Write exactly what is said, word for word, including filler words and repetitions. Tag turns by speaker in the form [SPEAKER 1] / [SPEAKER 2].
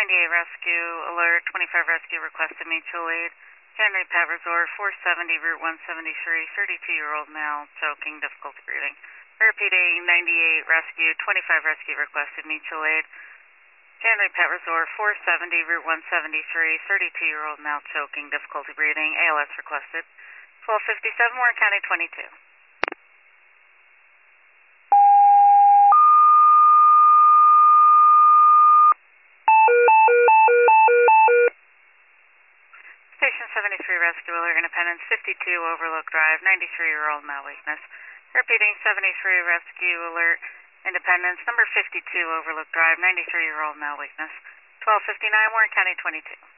[SPEAKER 1] ninety-eight rescue alert, twenty-five rescue requested mutual aid. Henry Pet Resort, four seventy Route one seventy-three, thirty-two-year-old male, choking, difficulty breathing. Repeating, ninety-eight rescue, twenty-five rescue requested mutual aid. Henry Pet Resort, four seventy Route one seventy-three, thirty-two-year-old male, choking, difficulty breathing, A L S requested. twelve fifty-seven Warren County twenty-two. Station seventy-three rescue alert, Independence, fifty-two Overlook Drive, ninety-three-year-old male, weakness. Repeating, seventy-three rescue alert, Independence, number fifty-two Overlook Drive, ninety-three-year-old male, weakness. twelve fifty-nine Warren County twenty-two.